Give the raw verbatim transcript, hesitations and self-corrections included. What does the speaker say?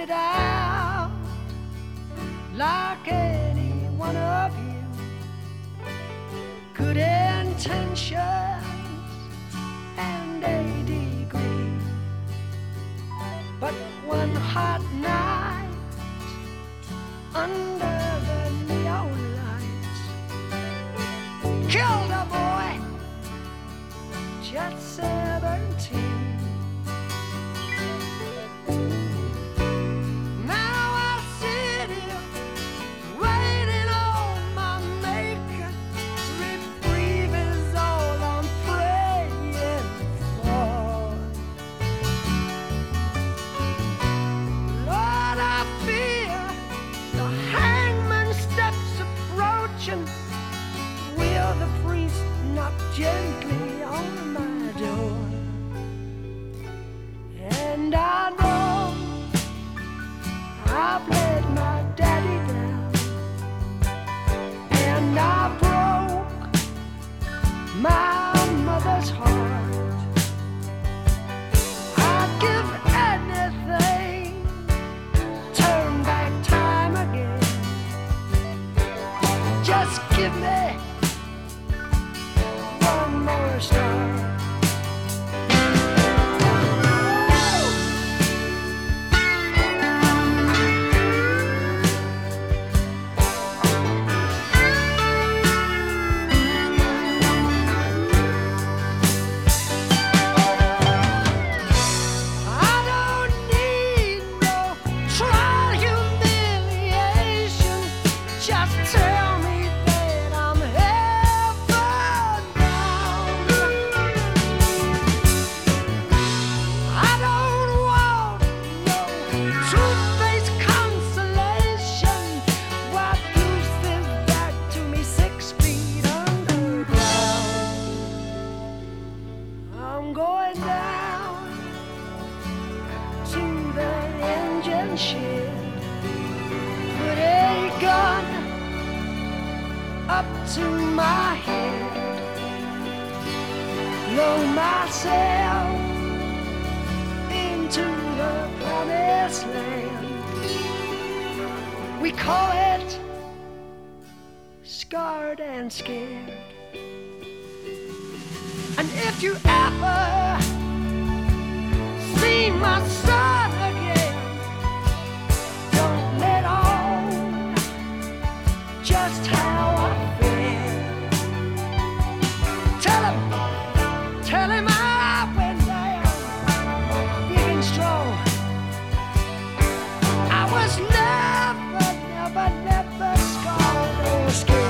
started out like any one of you, good intentions and a degree. But one hot night under the neon lights killed a boy just seventeen. Will the priest knock gently on my door? And I know I've let my daddy down, and I broke my mother's heart. I'd give anything, turn back time again. Just give me one more star. I'm going down to the engine shed, put a gun up to my head, lower myself into the promised land. We call it Scarred and Scared. And if you ever see my son again, don't let on just how I feel. Tell him, tell him I went down big and strong. I was never, never, never scarred or scared.